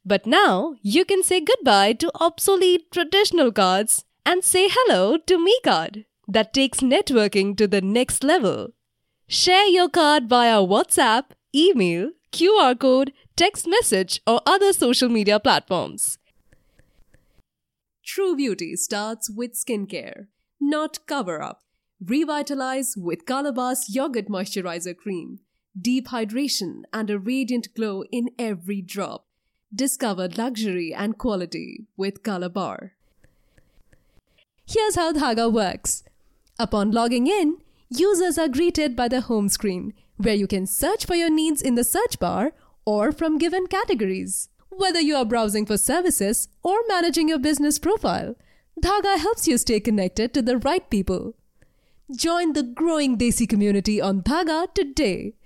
But now you can say goodbye to obsolete traditional cards and say hello to Me Card that takes networking to the next level. Share your card via WhatsApp, email, QR code, text message, or other social media platforms. True beauty starts with skincare, not cover up. Revitalize with Calabar's Yogurt Moisturizer Cream. Deep hydration and a radiant glow in every drop. Discover luxury and quality with Calabar. Here's how Dhaga works. Upon logging in, users are greeted by the home screen, where you can search for your needs in the search bar or from given categories. Whether you are browsing for services or managing your business profile, Dhaga helps you stay connected to the right people. Join the growing Desi community on Dhaga today.